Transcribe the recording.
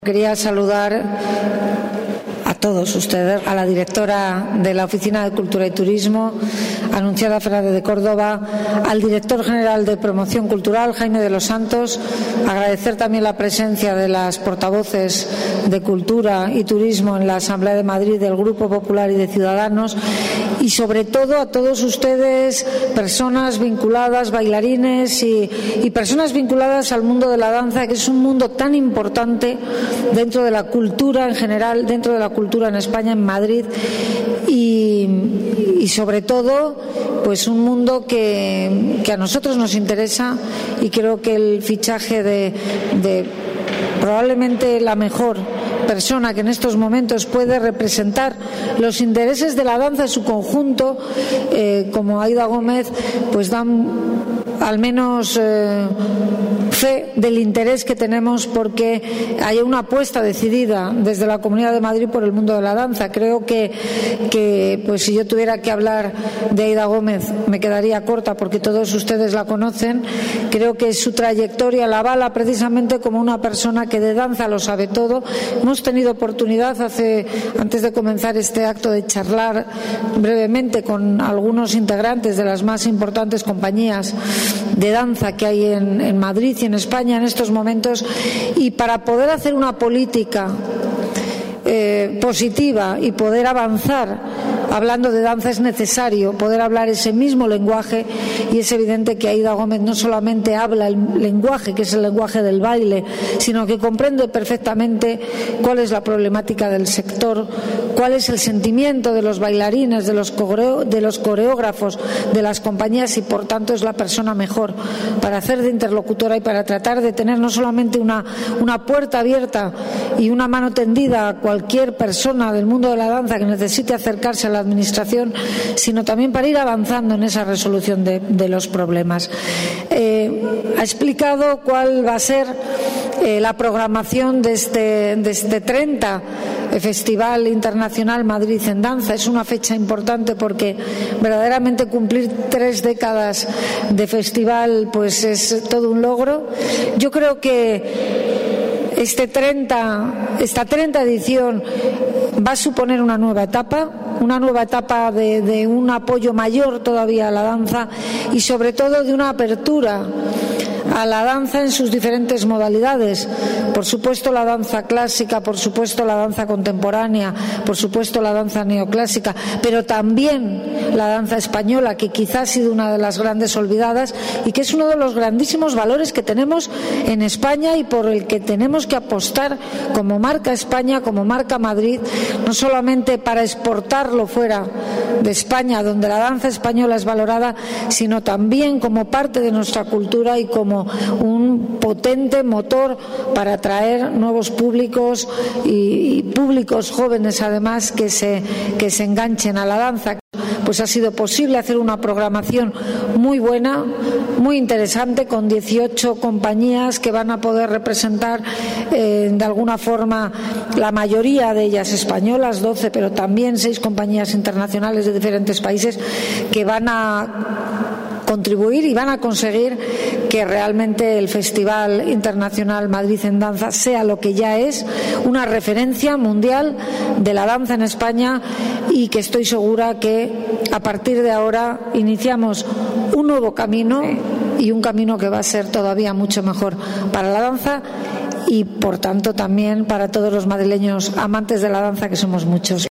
Quería saludar a todos ustedes, a la directora de la Oficina de Cultura y Turismo, Anunciada Fernández de Córdoba, al director general de Promoción Cultural, Jaime de los Santos, agradecer también la presencia de las portavoces de Cultura y Turismo en la Asamblea de Madrid del Grupo Popular y de Ciudadanos, y sobre todo a todos ustedes, personas vinculadas, bailarines y personas vinculadas al mundo de la danza, que es un mundo tan importante dentro de la cultura en general, dentro de la cultura en España, en Madrid, y sobre todo pues un mundo que a nosotros nos interesa, y creo que el fichaje de probablemente la mejor persona que en estos momentos puede representar los intereses de la danza en su conjunto, como Aida Gómez, pues dan al menos fe del interés que tenemos porque hay una apuesta decidida desde la Comunidad de Madrid por el mundo de la danza. Creo que pues si yo tuviera que hablar de Aida Gómez me quedaría corta porque todos ustedes la conocen. Creo que su trayectoria la avala precisamente como una persona que de danza lo sabe todo. Hemos tenido oportunidad antes de comenzar este acto de charlar brevemente con algunos integrantes de las más importantes compañías de danza que hay en Madrid y en España en estos momentos, y para poder hacer una política positiva y poder avanzar hablando de danza es necesario poder hablar ese mismo lenguaje, y es evidente que Aida Gómez no solamente habla el lenguaje, que es el lenguaje del baile, sino que comprende perfectamente cuál es la problemática del sector, cuál es el sentimiento de los bailarines, de los coreógrafos, de las compañías, y por tanto es la persona mejor para hacer de interlocutora y para tratar de tener no solamente una puerta abierta y una mano tendida a cualquier persona del mundo de la danza que necesite acercarse a la administración, sino también para ir avanzando en esa resolución de los problemas. Ha explicado cuál va a ser la programación de este 30 Festival Internacional Madrid en Danza. Es una fecha importante porque verdaderamente cumplir 3 décadas de festival pues es todo un logro. Yo creo que esta 30 edición va a suponer una nueva etapa de un apoyo mayor todavía a la danza, y sobre todo de una apertura a la danza en sus diferentes modalidades. Por supuesto la danza clásica, por supuesto la danza contemporánea, por supuesto la danza neoclásica, pero también la danza española, que quizás ha sido una de las grandes olvidadas y que es uno de los grandísimos valores que tenemos en España y por el que tenemos que apostar como marca España, como marca Madrid, no solamente para exportarlo fuera de España, donde la danza española es valorada, sino también como parte de nuestra cultura y como un potente motor para atraer nuevos públicos y públicos jóvenes además que se enganchen a la danza. Pues ha sido posible hacer una programación muy buena, muy interesante, con 18 compañías que van a poder representar de alguna forma, la mayoría de ellas españolas, 12, pero también 6 compañías internacionales de diferentes países que van a contribuir y van a conseguir que realmente el Festival Internacional Madrid en Danza sea lo que ya es, una referencia mundial de la danza en España, y que estoy segura que a partir de ahora iniciamos un nuevo camino, y un camino que va a ser todavía mucho mejor para la danza y por tanto también para todos los madrileños amantes de la danza, que somos muchos.